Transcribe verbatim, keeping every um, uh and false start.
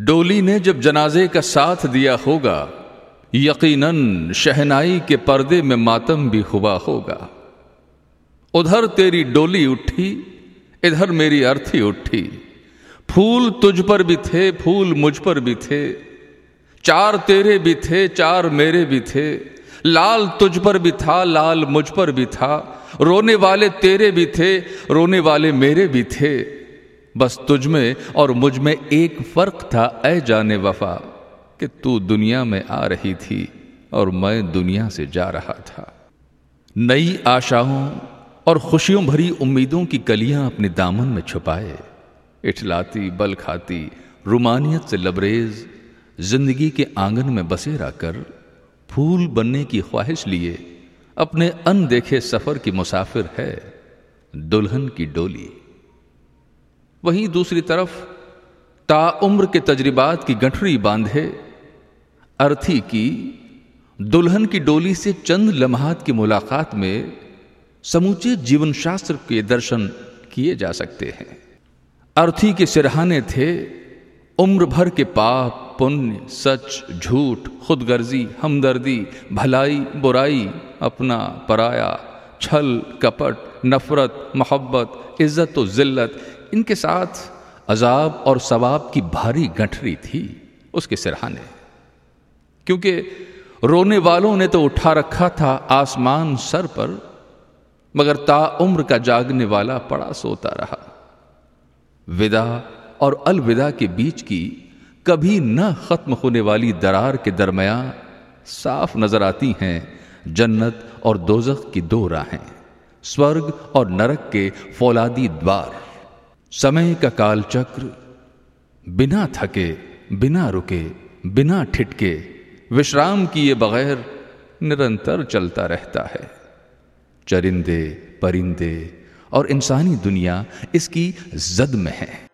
डोली ने जब जनाजे का साथ दिया होगा, यकीनन शहनाई के पर्दे में मातम भी हुआ होगा। उधर तेरी डोली उठी, इधर मेरी अर्थी उठी। फूल तुझ पर भी थे, फूल मुझ पर भी थे। चार तेरे भी थे, चार मेरे भी थे। लाल तुझ पर भी था, लाल मुझ पर भी था। रोने वाले तेरे भी थे, रोने वाले मेरे भी थे। बस तुझ में और मुझ में एक फर्क था, ऐ जाने वफा, कि तू दुनिया में आ रही थी और मैं दुनिया से जा रहा था। नई आशाओं और खुशियों भरी उम्मीदों की कलियां अपने दामन में छुपाए, इठलाती बल खाती रुमानियत से लबरेज जिंदगी के आंगन में बसेरा कर फूल बनने की ख्वाहिश लिए अपने अनदेखे सफर की मुसाफिर है दुल्हन की डोली। वहीं दूसरी तरफ ताउम्र के तजर्बात की गठरी बांधे अर्थी की दुल्हन की डोली से चंद लम्हात की मुलाकात में समूचे जीवन शास्त्र के दर्शन किए जा सकते हैं। अर्थी के सिरहाने थे उम्र भर के पाप पुण्य, सच झूठ, खुदगर्जी, हमदर्दी, भलाई बुराई, अपना पराया, छल कपट, नफरत मोहब्बत, इज्जत और जिल्लत, इनके साथ अजाब और सवाब की भारी गठरी थी उसके सिरहाने। क्योंकि रोने वालों ने तो उठा रखा था आसमान सर पर, मगर ताउम्र का जागने वाला पड़ा सोता रहा। विदा और अलविदा के बीच की कभी न खत्म होने वाली दरार के दरमियान साफ नजर आती हैं जन्नत और दोजख की दो राहें, स्वर्ग और नरक के फौलादी द्वार। समय का कालचक्र बिना थके, बिना रुके, बिना ठिठके, विश्राम किए बगैर निरंतर चलता रहता है। चरिंदे परिंदे और इंसानी दुनिया इसकी जद में है।